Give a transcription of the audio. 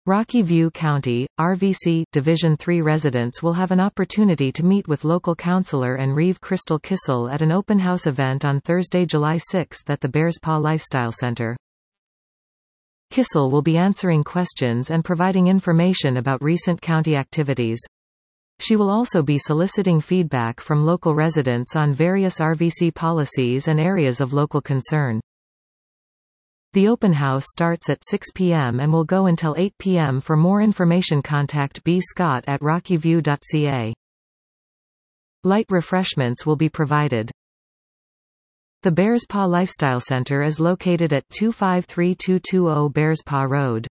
Rocky View County, RVC, Division 3 residents will have an opportunity to meet with local councillor and Reeve Crystal Kissel at an open house event on Thursday, July 6 at the Bearspaw Lifestyle Centre. Kissel will be answering questions and providing information about recent county activities. She will also be soliciting feedback from local residents on various RVC policies and areas of local concern. The open house starts at 6 p.m. and will go until 8 p.m. For more information contact B. Scott at rockyview.ca. Light refreshments will be provided. The Bearspaw Lifestyle Centre is located at 253220 Bearspaw Road.